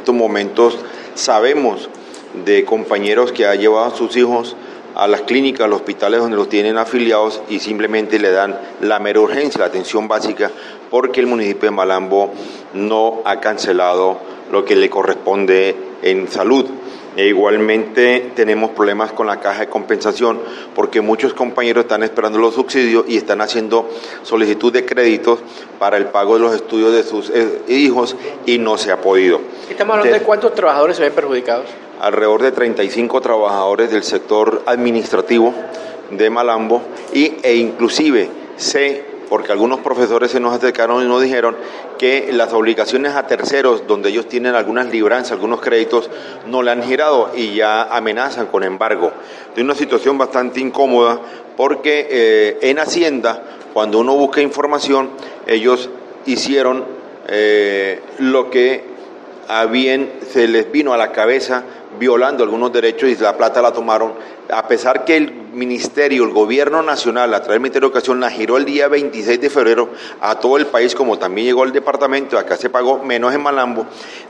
estos momentos sabemos de compañeros que han llevado a sus hijos a las clínicas, a los hospitales donde los tienen afiliados y simplemente le dan la mera urgencia, la atención básica, porque el municipio de Malambo no ha cancelado lo que le corresponde en salud. E igualmente tenemos problemas con la caja de compensación porque muchos compañeros están esperando los subsidios y están haciendo solicitud de créditos para el pago de los estudios de sus hijos y no se ha podido. ¿Estamos hablando de cuántos trabajadores se ven perjudicados? Alrededor de 35 trabajadores del sector administrativo de Malambo e inclusive sé, porque algunos profesores se nos acercaron y nos dijeron que las obligaciones a terceros, donde ellos tienen algunas libranzas, algunos créditos, no le han girado y ya amenazan con embargo. Es una situación bastante incómoda porque en Hacienda, cuando uno busca información, ellos hicieron lo que a bien se les vino a la cabeza, violando algunos derechos y la plata la tomaron, a pesar que el ministerio, el gobierno nacional, a través del Ministerio de Educación, la giró el día 26 de febrero a todo el país, como también llegó al departamento, acá se pagó menos en Malambo.